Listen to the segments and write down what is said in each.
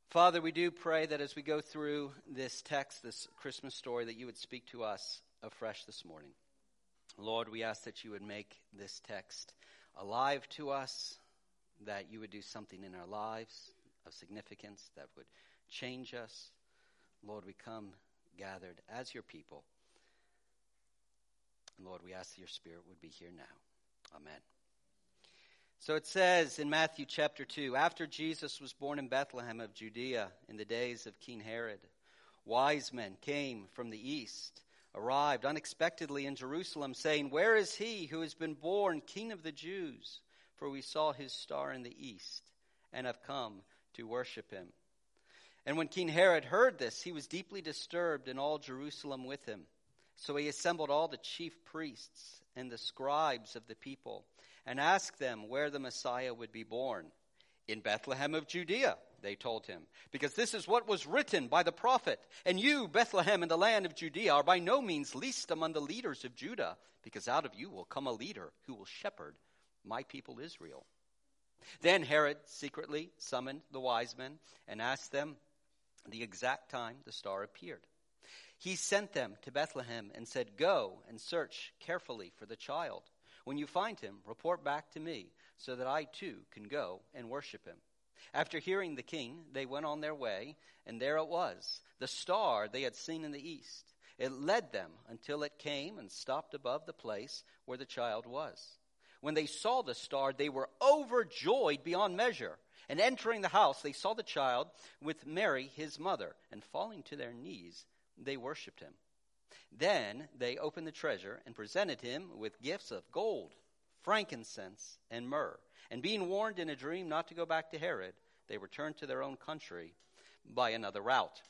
Father, we do pray that as we go through this text, this Christmas story, that you would speak to us afresh this morning. Lord, we ask that you would make this text alive to us, that you would do something in our lives of significance that would change us. Lord, we come gathered as your people. And Lord, we ask that your Spirit would be here now. Amen. So it says in Matthew chapter 2, after Jesus was born in Bethlehem of Judea in the days of King Herod, wise men came from the east, arrived unexpectedly in Jerusalem, saying, "Where is he who has been born King of the Jews? For we saw his star in the east and have come to worship him." And when King Herod heard this, he was deeply disturbed, and all Jerusalem with him. So he assembled all the chief priests and the scribes of the people, and asked them where the Messiah would be born. "In Bethlehem of Judea," they told him, "because this is what was written by the prophet. And you, Bethlehem, in the land of Judea, are by no means least among the leaders of Judah, because out of you will come a leader who will shepherd my people Israel." Then Herod secretly summoned the wise men and asked them the exact time the star appeared. He sent them to Bethlehem and said, "Go and search carefully for the child. When you find him, report back to me, so that I too can go and worship him." After hearing the king, they went on their way, and there it was, the star they had seen in the east. It led them until it came and stopped above the place where the child was. When they saw the star, they were overjoyed beyond measure. And entering the house, they saw the child with Mary, his mother, and falling to their knees, they worshipped him. Then they opened the treasure and presented him with gifts of gold, frankincense, and myrrh. And being warned in a dream not to go back to Herod, they returned to their own country by another route.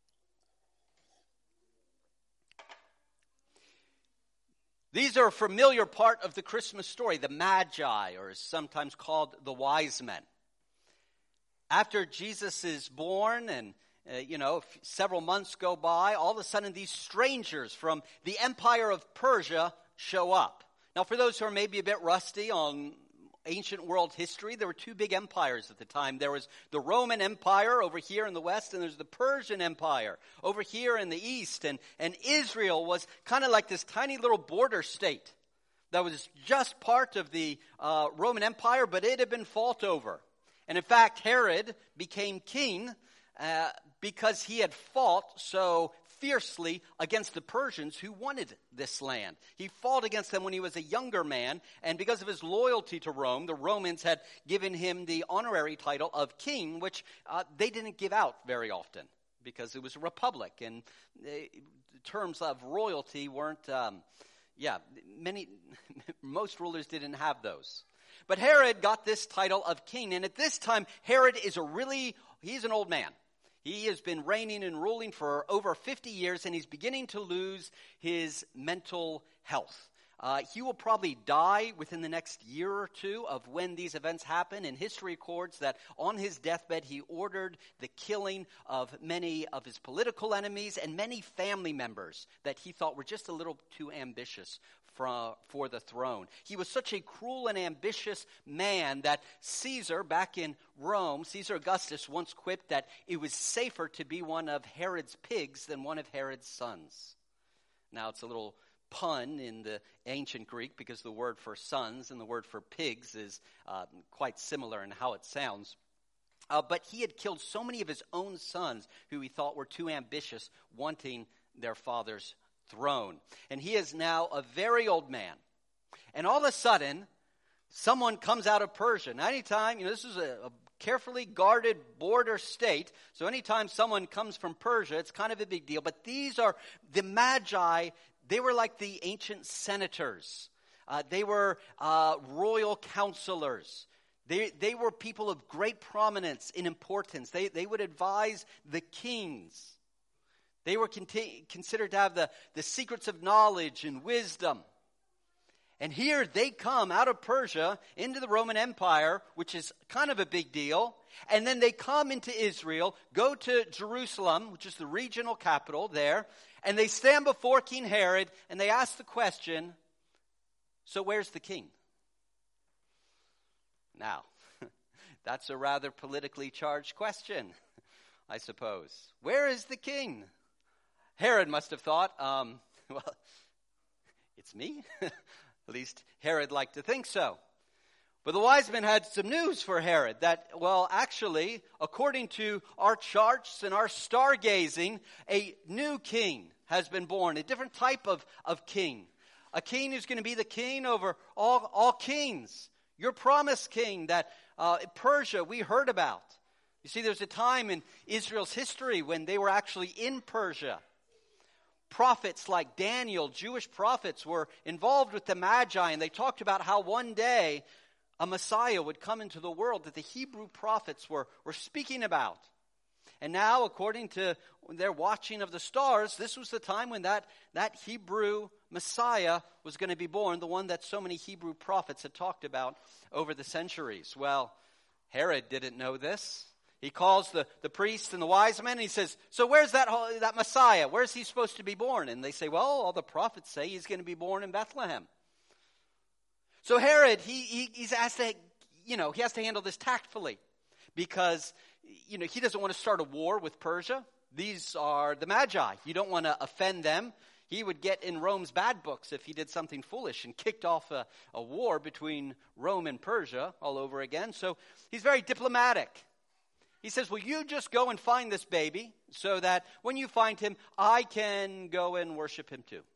These are a familiar part of the Christmas story, the Magi, or is sometimes called the wise men. After Jesus is born and several months go by, all of a sudden these strangers from the Empire of Persia show up. Now, for those who are maybe a bit rusty on ancient world history, there were two big empires at the time. There was the Roman Empire over here in the west, and there's the Persian Empire over here in the east. And Israel was kind of like this tiny little border state that was just part of the Roman Empire, but it had been fought over. And in fact, Herod became king because he had fought so fiercely against the Persians who wanted this land. He fought against them when he was a younger man, and because of his loyalty to Rome, the Romans had given him the honorary title of king, which they didn't give out very often because it was a republic, and terms of royalty weren't, most rulers didn't have those. But Herod got this title of king, and at this time, Herod is he's an old man. He has been reigning and ruling for over 50 years, and he's beginning to lose his mental health. He will probably die within the next year or two of when these events happen, and history records that on his deathbed, he ordered the killing of many of his political enemies and many family members that he thought were just a little too ambitious for the throne. He was such a cruel and ambitious man that Caesar, back in Rome, Caesar Augustus once quipped that it was safer to be one of Herod's pigs than one of Herod's sons. Now, it's a little pun in the ancient Greek because the word for sons and the word for pigs is quite similar in how it sounds. But he had killed so many of his own sons who he thought were too ambitious, wanting their father's throne. And he is now a very old man. And all of a sudden, someone comes out of Persia. Now, anytime, this is a carefully guarded border state, so anytime someone comes from Persia, it's kind of a big deal. But these are the Magi. They were like the ancient senators. They were royal counselors. They were people of great prominence and importance. They would advise the kings. They were considered to have the secrets of knowledge and wisdom. And here they come out of Persia into the Roman Empire, which is kind of a big deal. And then they come into Israel, go to Jerusalem, which is the regional capital there. And they stand before King Herod and they ask the question, "So where's the king?" Now, that's a rather politically charged question. I suppose. Where is the king? Herod must have thought, well, it's me. At least Herod liked to think so. But the wise men had some news for Herod that, well, actually, according to our charts and our stargazing, a new king has been born, a different type of king. A king who's going to be the king over all kings. Your promised king that Persia we heard about. You see, there's a time in Israel's history when they were actually in Persia. Prophets like Daniel, Jewish prophets, were involved with the Magi, and they talked about how one day a Messiah would come into the world that the Hebrew prophets were speaking about. And now, according to their watching of the stars, this was the time when that Hebrew Messiah was going to be born, the one that so many Hebrew prophets had talked about over the centuries. Well, Herod didn't know this. He calls the priests and the wise men, and he says, so where's that Messiah? Where's he supposed to be born? And they say, well, all the prophets say he's going to be born in Bethlehem. So Herod, he has to handle this tactfully because, he doesn't want to start a war with Persia. These are the Magi. You don't want to offend them. He would get in Rome's bad books if he did something foolish and kicked off a war between Rome and Persia all over again. So he's very diplomatic. He says, well, you just go and find this baby so that when you find him, I can go and worship him too.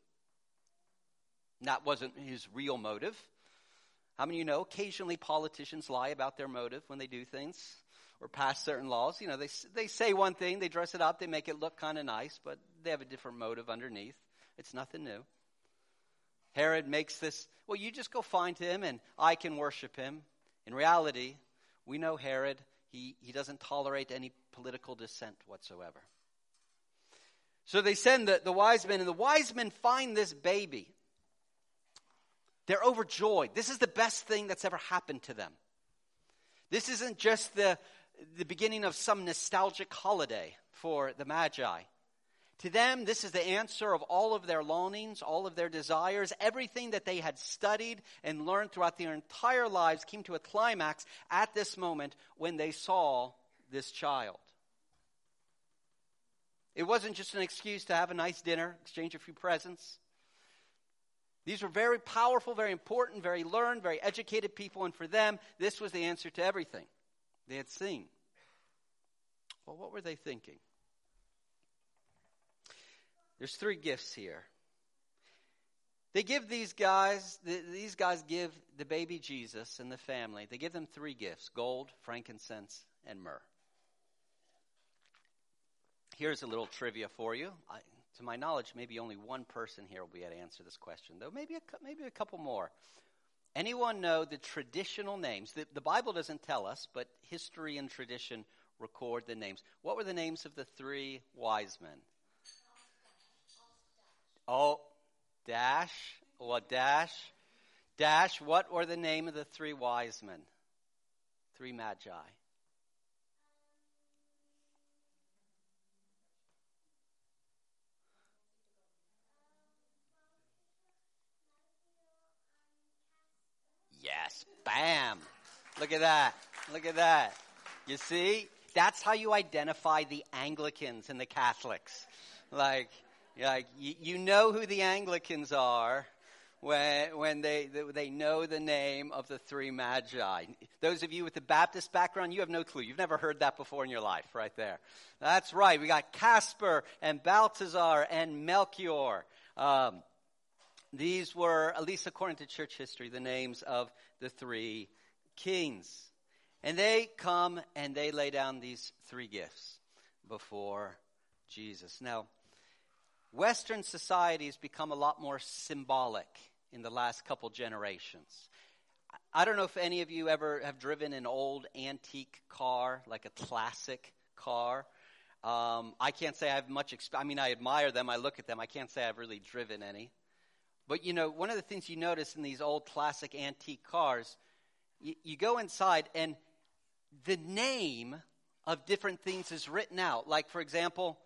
And that wasn't his real motive. How many of you know occasionally politicians lie about their motive when they do things or pass certain laws? They say one thing, they dress it up, they make it look kind of nice, but they have a different motive underneath. It's nothing new. Herod makes this, well, you just go find him and I can worship him. In reality, we know Herod, he doesn't tolerate any political dissent whatsoever. So they send the wise men, and the wise men find this baby. They're overjoyed. This is the best thing that's ever happened to them. This isn't just the beginning of some nostalgic holiday for the Magi. To them, this is the answer of all of their longings, all of their desires. Everything that they had studied and learned throughout their entire lives came to a climax at this moment when they saw this child. It wasn't just an excuse to have a nice dinner, exchange a few presents. These were very powerful, very important, very learned, very educated people, and for them, this was the answer to everything they had seen. Well, what were they thinking? There's 3 gifts here. They give these guys give the baby Jesus and the family, they give them 3 gifts: gold, frankincense, and myrrh. Here's a little trivia for you. To my knowledge, maybe only one person here will be able to answer this question, though maybe a couple more. Anyone know the traditional names? The Bible doesn't tell us, but history and tradition record the names. What were the names of the 3 wise men? Oh, Dash. What, Dash? Dash, what were the name of the 3 wise men? 3 Magi. Yes, bam. Look at that. Look at that. You see? That's how you identify the Anglicans and the Catholics. Like you know who the Anglicans are when they know the name of the 3 Magi. Those of you with the Baptist background, you have no clue. You've never heard that before in your life right there. That's right. We got Casper and Balthazar and Melchior. These were, at least according to church history, the names of the 3 kings. And they come and they lay down these 3 gifts before Jesus. Now, Western society has become a lot more symbolic in the last couple generations. I don't know if any of you ever have driven an old antique car, like a classic car. I can't say I have much I admire them, I look at them. I can't say I've really driven any. But, one of the things you notice in these old classic antique cars, you go inside and the name of different things is written out. Like, for example,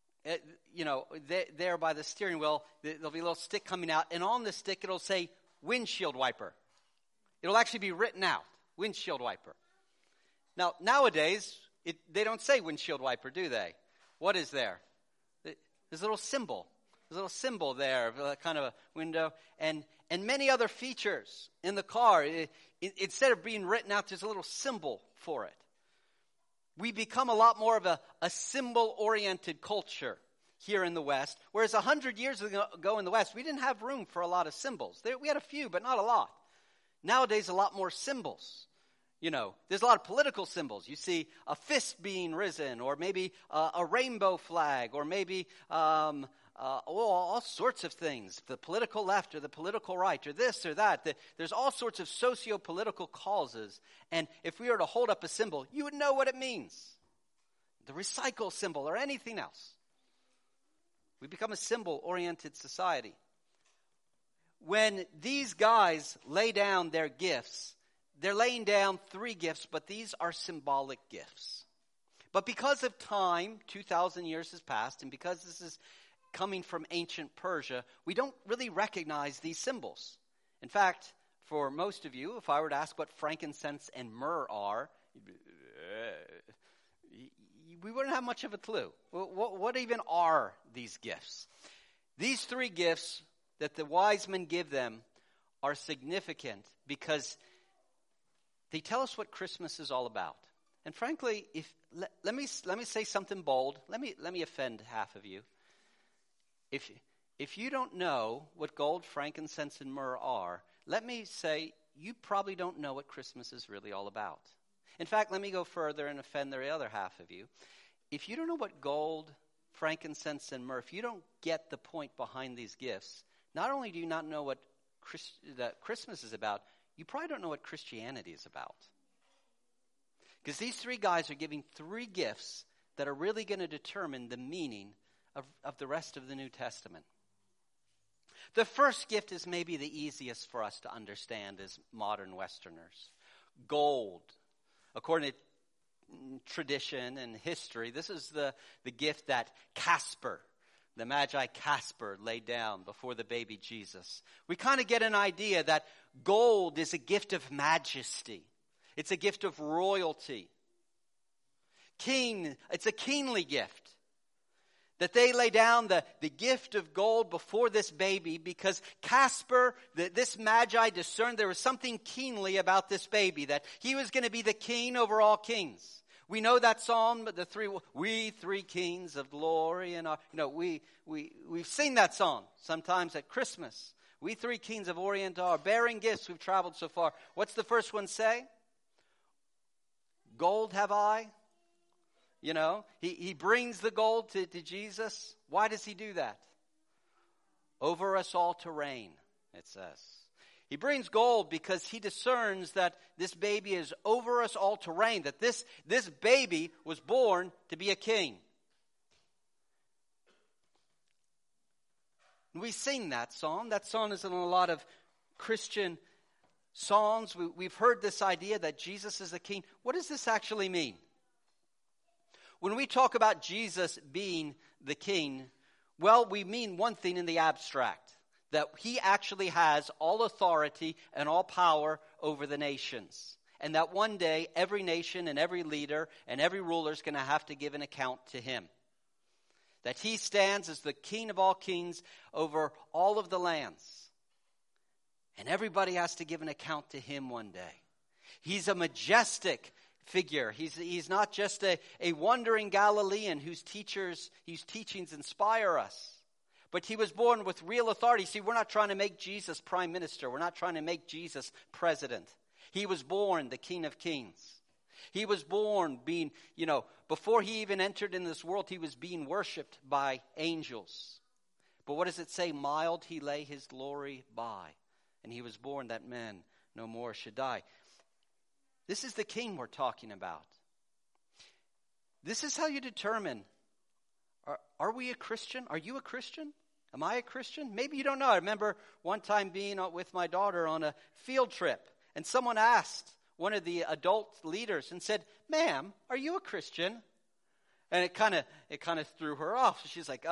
there by the steering wheel, there'll be a little stick coming out, and on the stick it'll say windshield wiper. It'll actually be written out, windshield wiper. Now, nowadays, They don't say windshield wiper, do they? What is there? There's a little symbol. There's a little symbol there, kind of a window, and many other features in the car. Instead of being written out, there's a little symbol for it. We become a lot more of a symbol-oriented culture here in the West, whereas 100 years ago in the West, we didn't have room for a lot of symbols. We had a few, but not a lot. Nowadays, a lot more symbols. You know, there's a lot of political symbols. You see a fist being risen, or maybe a rainbow flag, or maybe all sorts of things. The political left or the political right, or this or that. There's all sorts of socio-political causes. And if we were to hold up a symbol, you would know what it means. The recycle symbol or anything else. We become a symbol-oriented society. When these guys lay down their gifts, they're laying down 3 gifts, but these are symbolic gifts. But because of time, 2,000 years has passed, and because this is coming from ancient Persia, we don't really recognize these symbols. In fact, for most of you, if I were to ask what frankincense and myrrh are, we wouldn't have much of a clue. What even are these gifts? These 3 gifts that the wise men give them are significant because they tell us what Christmas is all about. And frankly, let me say something bold. Let me offend half of you. If you don't know what gold, frankincense, and myrrh are, let me say you probably don't know what Christmas is really all about. In fact, let me go further and offend the other half of you. If you don't know what gold, frankincense, and myrrh, if you don't get the point behind these gifts, not only do you not know what that Christmas is about, you probably don't know what Christianity is about. Because these 3 guys are giving 3 gifts that are really going to determine the meaning of the rest of the New Testament. The first gift is maybe the easiest for us to understand as modern Westerners. Gold. According to tradition and history, this is the gift that Casper, the Magi Casper, laid down before the baby Jesus. We kind of get an idea that gold is a gift of majesty. It's a gift of royalty. It's a kingly gift. That they lay down the gift of gold before this baby because Casper, this Magi, discerned there was something kingly about this baby, that he was going to be the king over all kings. We know that psalm, but we 3 kings of glory, and we've seen that song sometimes at Christmas. We 3 kings of Orient are bearing gifts. We've traveled so far. What's the first one say? Gold have I. You know, he brings the gold to Jesus. Why does he do that? Over us all to reign, it says. He brings gold because he discerns that this baby is over us all to reign, that this baby was born to be a king. We sing that song. That song is in a lot of Christian songs. We've heard this idea that Jesus is the king. What does this actually mean? When we talk about Jesus being the king, well, we mean one thing in the abstract, that he actually has all authority and all power over the nations. And that one day, every nation and every leader and every ruler is going to have to give an account to him. That he stands as the king of all kings over all of the lands. And everybody has to give an account to him one day. He's a majestic figure. He's not just a wandering Galilean whose teachings inspire us. But he was born with real authority. See, we're not trying to make Jesus prime minister. We're not trying to make Jesus president. He was born the King of Kings. He was born being, before he even entered in this world, he was being worshipped by angels. But what does it say? Mild he lay his glory by. And he was born that men no more should die. This is the king we're talking about. This is how you determine, are we a Christian? Are you a Christian? Am I a Christian? Maybe you don't know. I remember one time being with my daughter on a field trip, and someone asked one of the adult leaders and said, "Ma'am, are you a Christian?" And it kind of threw her off. She's like,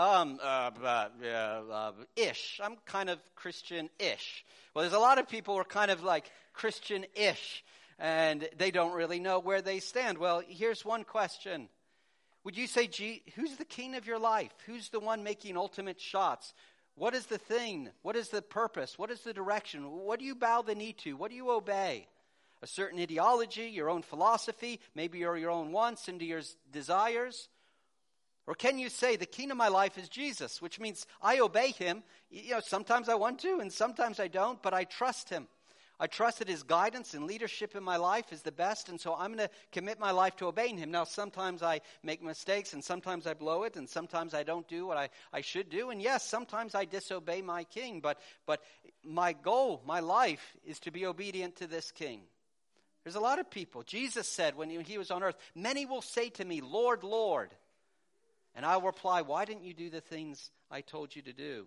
ish. I'm kind of Christian-ish. Well, there's a lot of people who are kind of like Christian-ish. and they don't really know where they stand. Well, here's one question. Would you say, who's the king of your life? Who's the one making ultimate shots? What is the thing? What is the purpose? What is the direction? What do you bow the knee to? What do you obey? A certain ideology, your own philosophy, maybe your own wants and your desires? Or can you say, the king of my life is Jesus, which means I obey him. Sometimes I want to and sometimes I don't, but I trust him. I trust that his guidance and leadership in my life is the best, and so I'm going to commit my life to obeying him. Now, sometimes I make mistakes, and sometimes I blow it, and sometimes I don't do what I should do. And yes, sometimes I disobey my king, but my goal, my life, is to be obedient to this king. There's a lot of people. Jesus said when he was on earth, many will say to me, Lord, Lord. And I will reply, why didn't you do the things I told you to do?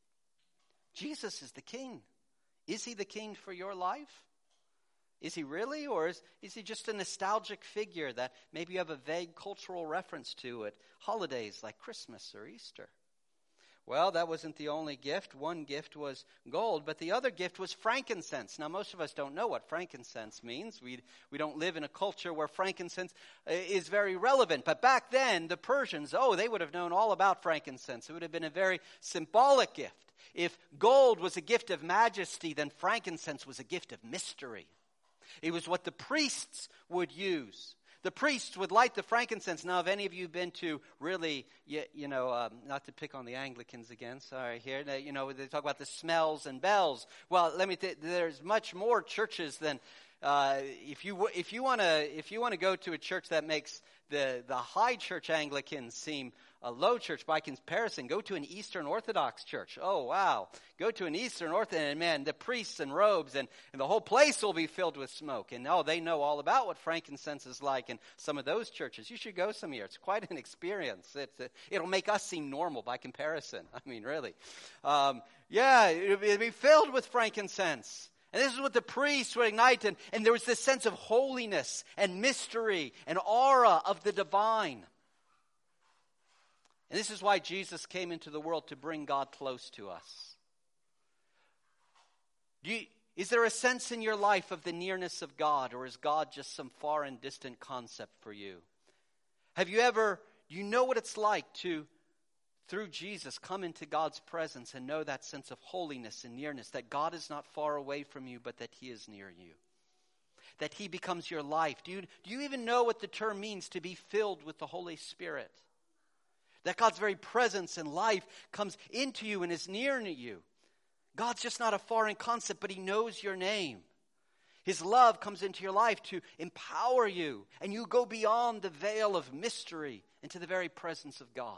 Jesus is the king. Is he the king for your life? Is he really? Or is he just a nostalgic figure that maybe you have a vague cultural reference to at holidays like Christmas or Easter? Well, that wasn't the only gift. One gift was gold, but the other gift was frankincense. Now, most of us don't know what frankincense means. We don't live in a culture where frankincense is very relevant. But back then, the Persians, they would have known all about frankincense. It would have been a very symbolic gift. If gold was a gift of majesty, then frankincense was a gift of mystery. It was what the priests would use. The priests would light the frankincense. Now, have any of you been to really, not to pick on the Anglicans again, sorry, here, they talk about the smells and bells. Well, there's much more churches than, if you want to go to a church that makes the high church Anglicans seem a low church by comparison, go to an Eastern Orthodox church. Oh, wow. Go to an Eastern Orthodox, and man, the priests and robes, and the whole place will be filled with smoke. And they know all about what frankincense is like in some of those churches. You should go some year. It's quite an experience. It'll make us seem normal by comparison. I mean, really. It'll be filled with frankincense. And this is what the priests would ignite. And there was this sense of holiness and mystery and aura of the divine. And this is why Jesus came into the world, to bring God close to us. Is there a sense in your life of the nearness of God, or is God just some far and distant concept for you? Do you know what it's like to, through Jesus, come into God's presence and know that sense of holiness and nearness, that God is not far away from you, but that he is near you? That he becomes your life. Do you even know what the term means, to be filled with the Holy Spirit? That God's very presence and life comes into you and is near to you. God's just not a foreign concept, but he knows your name. His love comes into your life to empower you, and you go beyond the veil of mystery into the very presence of God.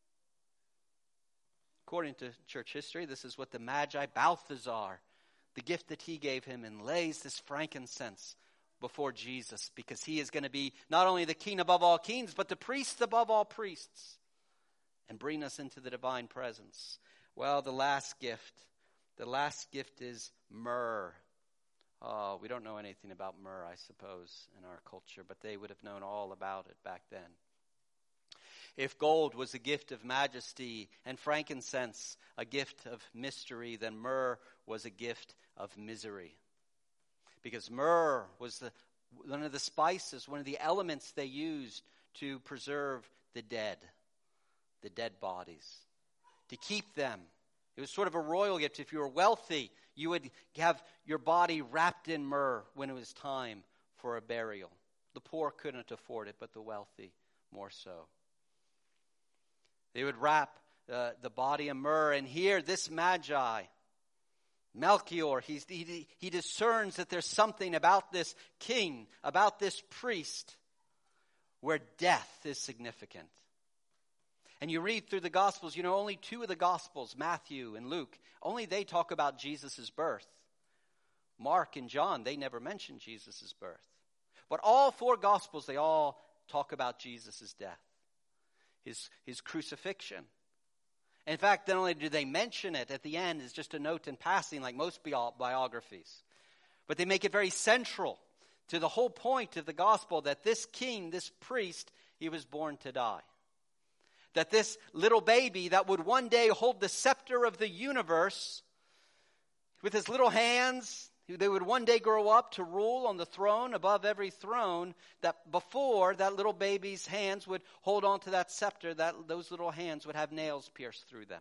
According to church history, this is what the Magi, Balthazar, the gift that he gave him, and lays this frankincense before Jesus, because he is going to be not only the king above all kings, but the priest above all priests, and bring us into the divine presence. Well, the last gift is myrrh. Oh, we don't know anything about myrrh, I suppose, in our culture, but they would have known all about it back then. If gold was a gift of majesty and frankincense a gift of mystery, then myrrh was a gift of misery. Because myrrh was one of the spices, one of the elements they used to preserve the dead bodies, to keep them. It was sort of a royal gift. If you were wealthy, you would have your body wrapped in myrrh when it was time for a burial. The poor couldn't afford it, but the wealthy more so. They would wrap the body in myrrh. And here, this Magi, Melchior, he discerns that there's something about this king, about this priest, where death is significant. And you read through the Gospels, only two of the Gospels, Matthew and Luke, only they talk about Jesus' birth. Mark and John, they never mention Jesus' birth. But all four Gospels, they all talk about Jesus' death, his crucifixion. In fact, not only do they mention it at the end, it's just a note in passing like most biographies. But they make it very central to the whole point of the Gospel that this king, this priest, he was born to die. That this little baby that would one day hold the scepter of the universe with his little hands, They would one day grow up to rule on the throne above every throne, that before that little baby's hands would hold on to that scepter, that those little hands would have nails pierced through them.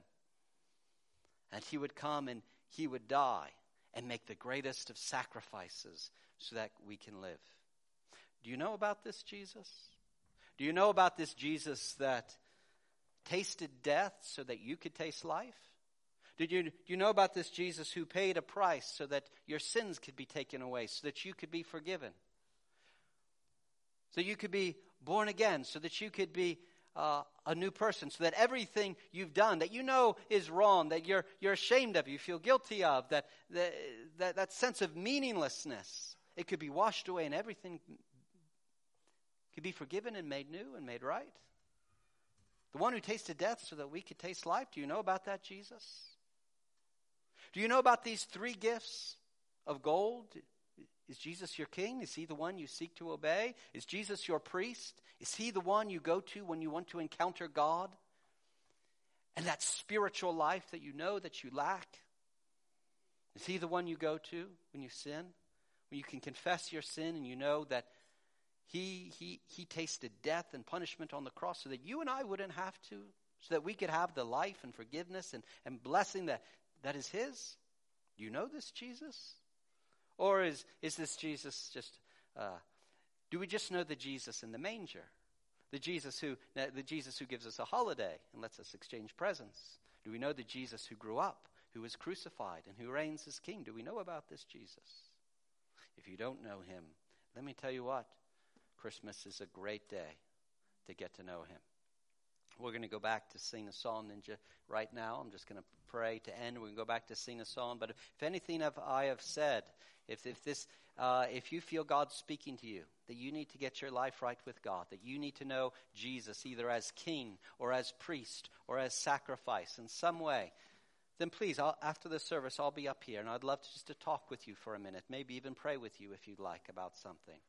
And he would come and he would die and make the greatest of sacrifices so that we can live. Do you know about this Jesus? Do you know about this Jesus that tasted death so that you could taste life? Do you know about this Jesus who paid a price so that your sins could be taken away, so that you could be forgiven, so you could be born again, so that you could be a new person, so that everything you've done that you know is wrong, that you're ashamed of, you feel guilty of, that sense of meaninglessness, it could be washed away and everything could be forgiven and made new and made right? The one who tasted death so that we could taste life. Do you know about that Jesus? Do you know about these three gifts of gold? Is Jesus your king? Is he the one you seek to obey? Is Jesus your priest? Is he the one you go to when you want to encounter God? And that spiritual life that you know that you lack? Is he the one you go to when you sin? When you can confess your sin and you know that he tasted death and punishment on the cross so that you and I wouldn't have to, so that we could have the life and forgiveness and blessing that is his? Do you know this Jesus? Or is this Jesus just, do we just know the Jesus in the manger? The Jesus who gives us a holiday and lets us exchange presents? Do we know the Jesus who grew up, who was crucified, and who reigns as king? Do we know about this Jesus? If you don't know him, let me tell you what, Christmas is a great day to get to know him. We're going to go back to sing a song right now. I'm just going to pray to end. We're going to go back to sing a song. But if anything I have said, if you feel God speaking to you, that you need to get your life right with God, that you need to know Jesus either as king or as priest or as sacrifice in some way, then please, after the service, I'll be up here. And I'd love to talk with you for a minute, maybe even pray with you if you'd like about something.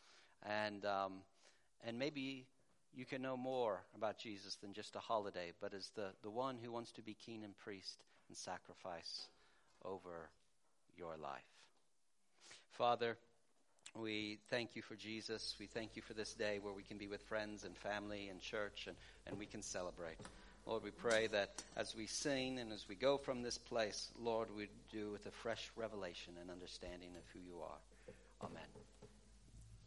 And maybe you can know more about Jesus than just a holiday, but as the one who wants to be king and priest and sacrifice over your life. Father, we thank you for Jesus. We thank you for this day where we can be with friends and family and church and we can celebrate. Lord, we pray that as we sing and as we go from this place, Lord, we do with a fresh revelation and understanding of who you are. Amen.